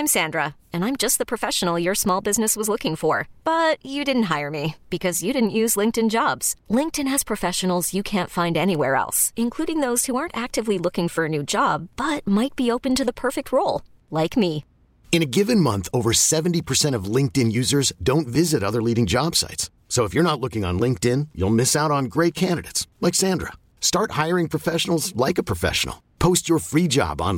I'm Sandra, and I'm just the professional your small business was looking for. But you didn't hire me because you didn't use LinkedIn Jobs. LinkedIn has professionals you can't find anywhere else, including those who aren't actively looking for a new job, but might be open to the perfect role, like me. In a given month, over 70% of LinkedIn users don't visit other leading job sites. So if you're not looking on LinkedIn, you'll miss out on great candidates like Sandra. Start hiring professionals like a professional. Post your free job on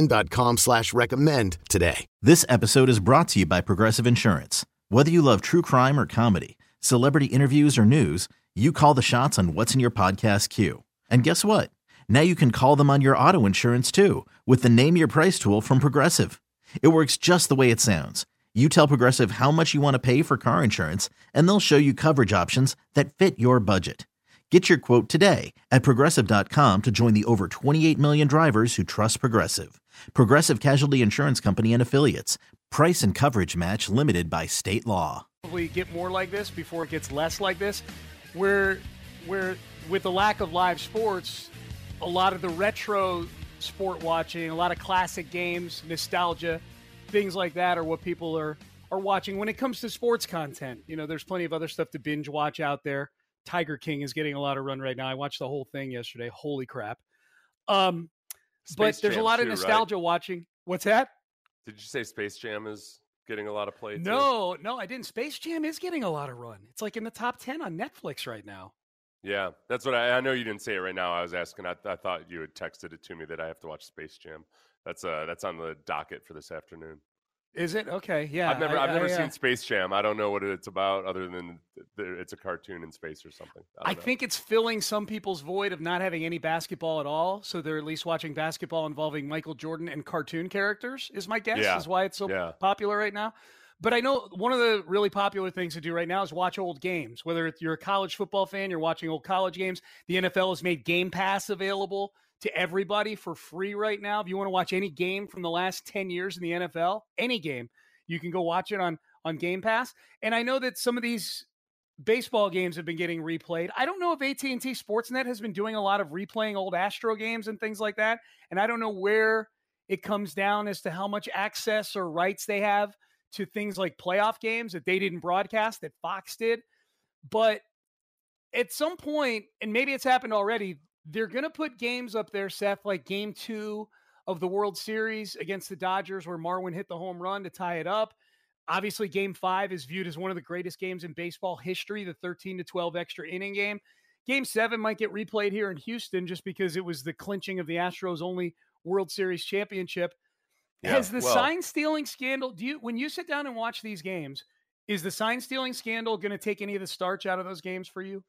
linkedin.com/recommend today. This episode is brought to you by Progressive Insurance. Whether you love true crime or comedy, celebrity interviews or news, you call the shots on what's in your podcast queue. And guess what? Now you can call them on your auto insurance too with the Name Your Price tool from Progressive. It works just the way it sounds. You tell Progressive how much you want to pay for car insurance, and they'll show you coverage options that fit your budget. Get your quote today at Progressive.com to join the over 28 million drivers who trust Progressive. Progressive Casualty Insurance Company and Affiliates. Price and coverage match limited by state law. We get more like this before it gets less like this. Where with the lack of live sports, a lot of the retro sport watching, a lot of classic games, nostalgia, things like that are what people are watching when it comes to sports content. You know, there's plenty of other stuff to binge watch out there. Tiger King is getting a lot of run right now. I watched the whole thing yesterday. Holy crap. But there's a lot of nostalgia watching. What's that? Did you say Space Jam is getting a lot of play too? No, I didn't. Space Jam is getting a lot of run. It's like in the top 10 on Netflix right now. Yeah, that's what I know. You didn't say it right now. I was asking. I thought you had texted it to me that I have to watch Space Jam. That's on the docket for this afternoon. Is it? Okay, yeah. I've never seen Space Jam. I don't know what it's about other than it's a cartoon in space or something. I think it's filling some people's void of not having any basketball at all, so they're at least watching basketball involving Michael Jordan and cartoon characters, is my guess, is why it's so popular right now. But I know one of the really popular things to do right now is watch old games. Whether you're a college football fan, you're watching old college games. The NFL has made Game Pass available to everybody for free right now. If you want to watch any game from the last 10 years in the NFL, any game, you can go watch it on Game Pass. And I know that some of these baseball games have been getting replayed. I don't know if AT&T Sportsnet has been doing a lot of replaying old Astro games and things like that. And I don't know where it comes down as to how much access or rights they have to things like playoff games that they didn't broadcast, that Fox did. But at some point, and maybe it's happened already, they're going to put games up there, Seth, like Game 2 of the World Series against the Dodgers where Marwin hit the home run to tie it up. Obviously, Game 5 is viewed as one of the greatest games in baseball history, the 13-12 extra inning game. Game 7 might get replayed here in Houston just because it was the clinching of the Astros' only World Series championship. Yeah, has the sign-stealing scandal, when you sit down and watch these games, is the sign-stealing scandal going to take any of the starch out of those games for you?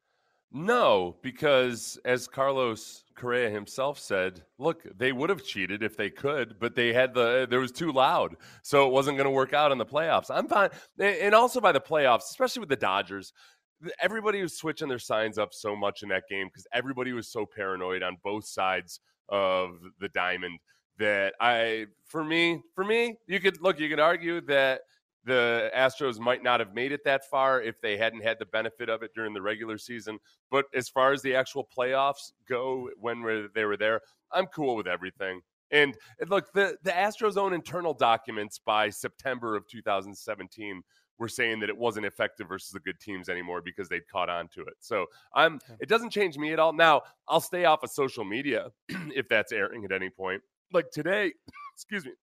No, because as Carlos Correa himself said, look, they would have cheated if they could, but there was too loud, so it wasn't going to work out in the playoffs. I'm fine. And also by the playoffs, especially with the Dodgers, everybody was switching their signs up so much in that game because everybody was so paranoid on both sides of the diamond that for me, you could argue that the Astros might not have made it that far if they hadn't had the benefit of it during the regular season. But as far as the actual playoffs go, when they were there, I'm cool with everything. And look, the Astros' own internal documents by September of 2017 were saying that it wasn't effective versus the good teams anymore because they'd caught on to it. So it doesn't change me at all. Now, I'll stay off of social media if that's airing at any point. Like today, excuse me,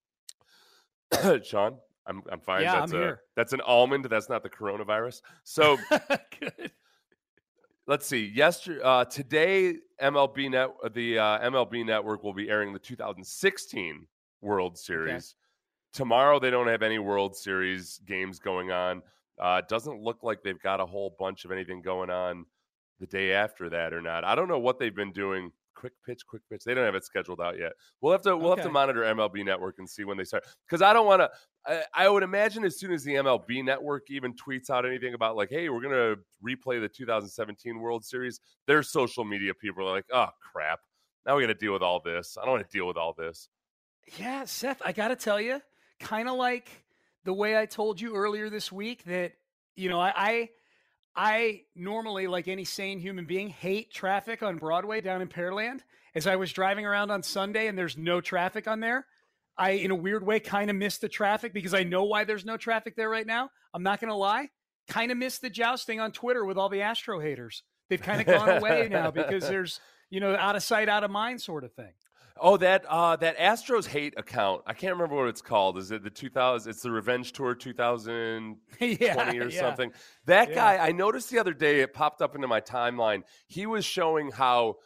Sean. I'm fine. Yeah, I'm here. That's an almond. That's not the coronavirus. So good. Let's see. Today, the MLB Network will be airing the 2016 World Series. Okay. Tomorrow, they don't have any World Series games going on. It doesn't look like they've got a whole bunch of anything going on the day after that or not. I don't know what they've been doing. Quick pitch. They don't have it scheduled out yet. We'll have to monitor MLB Network and see when they start. Because I don't want to. I would imagine as soon as the MLB Network even tweets out anything about like, hey, we're going to replay the 2017 World Series, their social media people are like, oh, crap. Now we got to deal with all this. I don't want to deal with all this. Yeah, Seth, I got to tell you, kind of like the way I told you earlier this week that, you know, I normally, like any sane human being, hate traffic on Broadway down in Pearland. As I was driving around on Sunday and there's no traffic on there, I, in a weird way, kind of miss the traffic because I know why there's no traffic there right now. I'm not going to lie. Kind of miss the jousting on Twitter with all the Astro haters. They've kind of gone away now because there's, out of sight, out of mind sort of thing. Oh, that Astros hate account. I can't remember what it's called. Is it the 2000? It's the Revenge Tour 2020 or something. That guy, I noticed the other day, it popped up into my timeline. He was showing how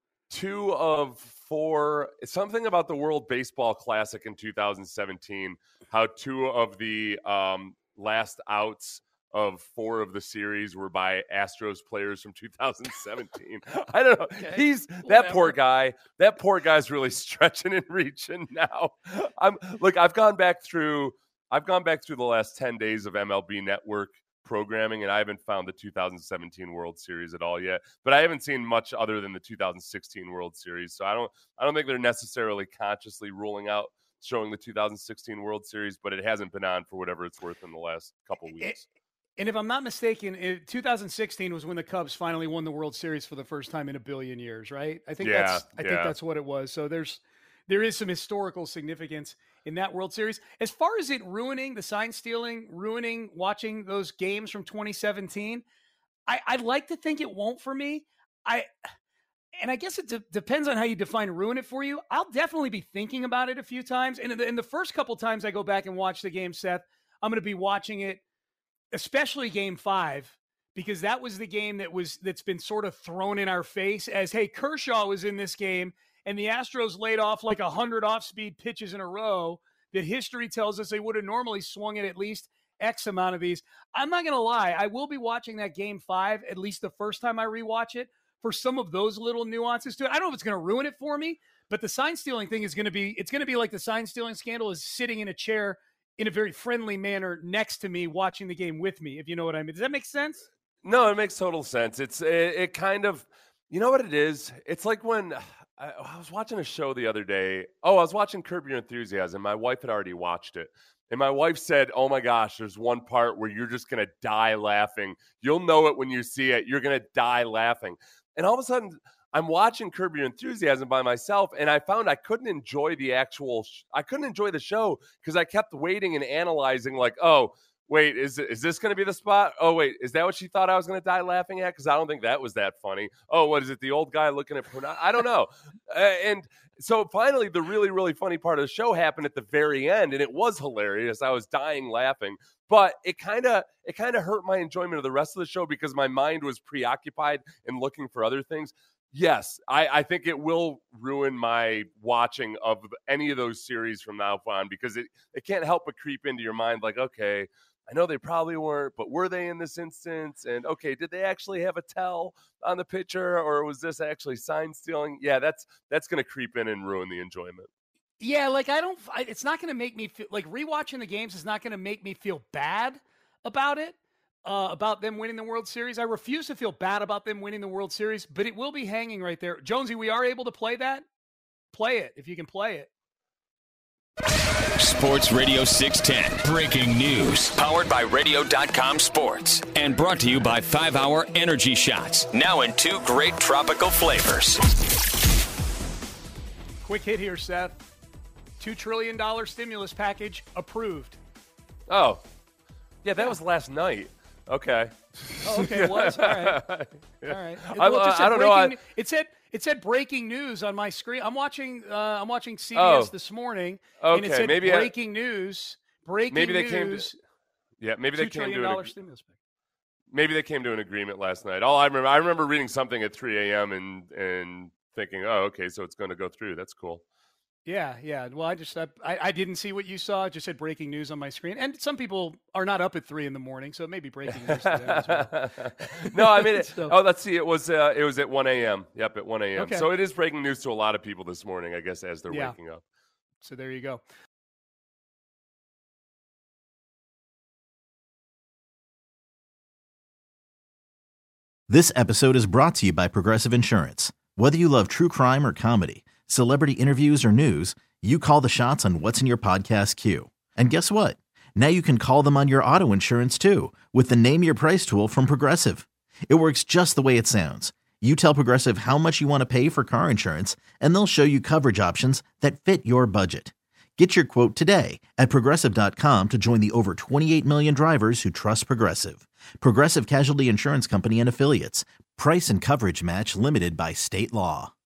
2 of 4, something about the World Baseball Classic in 2017, how 2 of the last outs of 4 of the series were by Astros players from 2017. I don't know. Okay. That poor guy. That poor guy's really stretching and reaching now. I've gone back through the last 10 days of MLB Network programming, and I haven't found the 2017 World Series at all yet. But I haven't seen much other than the 2016 World Series. So I don't think they're necessarily consciously ruling out showing the 2016 World Series, but it hasn't been on for whatever it's worth in the last couple weeks. And if I'm not mistaken, 2016 was when the Cubs finally won the World Series for the first time in a billion years, right? I think that's what it was. So there is some historical significance in that World Series. As far as it ruining, the sign stealing, ruining watching those games from 2017, I'd like to think it won't for me. I guess it depends on how you define ruin it for you. I'll definitely be thinking about it a few times. And in the first couple times I go back and watch the game, Seth, I'm going to be watching it, especially Game 5, because that was the game that's been sort of thrown in our face as, hey, Kershaw was in this game and the Astros laid off like 100 off-speed pitches in a row that history tells us they would have normally swung at least X amount of these. I'm not going to lie. I will be watching that Game 5 at least the first time I rewatch it for some of those little nuances to it. I don't know if it's going to ruin it for me, but the sign stealing thing it's going to be like the sign stealing scandal is sitting in a chair in a very friendly manner next to me watching the game with me, if you know what I mean. Does that make sense? No, it makes total sense. It kind of, you know what it is? It's like when I was watching a show the other day. I was watching Curb Your Enthusiasm. My wife had already watched it. And my wife said, oh my gosh, there's one part where you're just going to die laughing. You'll know it when you see it. You're going to die laughing. And all of a sudden, I'm watching Curb Your Enthusiasm by myself, and I found I couldn't enjoy the show because I kept waiting and analyzing like, oh, wait, is this going to be the spot? Oh, wait, is that what she thought I was going to die laughing at? Because I don't think that was that funny. Oh, what is it, the old guy looking at porn? I don't know. And so finally, the really, really funny part of the show happened at the very end, and it was hilarious. I was dying laughing. But it kind of hurt my enjoyment of the rest of the show because my mind was preoccupied and looking for other things. Yes, I think it will ruin my watching of any of those series from now on because it can't help but creep into your mind like, okay, I know they probably weren't, but were they in this instance? And, okay, did they actually have a tell on the pitcher or was this actually sign stealing? Yeah, that's going to creep in and ruin the enjoyment. Yeah, like it's not going to make me feel like rewatching the games is not going to make me feel bad about it. About them winning the World Series. I refuse to feel bad about them winning the World Series, but it will be hanging right there. Jonesy, we are able to play that? Play it, if you can play it. Sports Radio 610. Breaking news. Powered by Radio.com Sports. And brought to you by 5-Hour Energy Shots. Now in 2 great tropical flavors. Quick hit here, Seth. $2 trillion stimulus package approved. Oh, yeah, that was last night. Okay. Oh, okay, it was. All right. All right. I don't know. It said breaking news on my screen. I'm watching CBS this morning. Okay, and it said maybe breaking news. Maybe they came to stimulus package. Maybe they came to an agreement last night. I remember reading something at 3 a.m. and thinking, oh, okay, so it's going to go through. That's cool. Yeah. Well, I didn't see what you saw. It just said breaking news on my screen. And some people are not up at 3 a.m, so it may be breaking news to them as well. No, I mean, let's see. It was at 1 a.m. Yep, at 1 a.m. Okay. So it is breaking news to a lot of people this morning, I guess, as they're waking up. So there you go. This episode is brought to you by Progressive Insurance. Whether you love true crime or comedy, celebrity interviews or news, you call the shots on what's in your podcast queue. And guess what? Now you can call them on your auto insurance too with the Name Your Price tool from Progressive. It works just the way it sounds. You tell Progressive how much you want to pay for car insurance, and they'll show you coverage options that fit your budget. Get your quote today at Progressive.com to join the over 28 million drivers who trust Progressive. Progressive Casualty Insurance Company and Affiliates. Price and coverage match limited by state law.